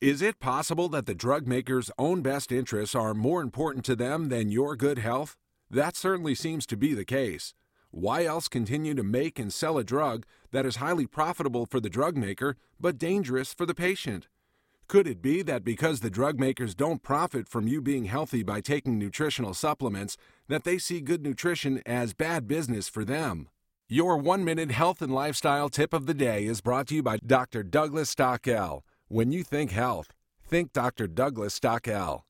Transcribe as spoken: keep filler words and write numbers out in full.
Is it possible that the drug maker's own best interests are more important to them than your good health? That certainly seems to be the case. Why else continue to make and sell a drug that is highly profitable for the drug maker but dangerous for the patient? Could it be that because the drug makers don't profit from you being healthy by taking nutritional supplements, that they see good nutrition as bad business for them? Your one-minute health and lifestyle tip of the day is brought to you by Doctor Douglas Stockel. When you think health, think Doctor Douglas Stockel.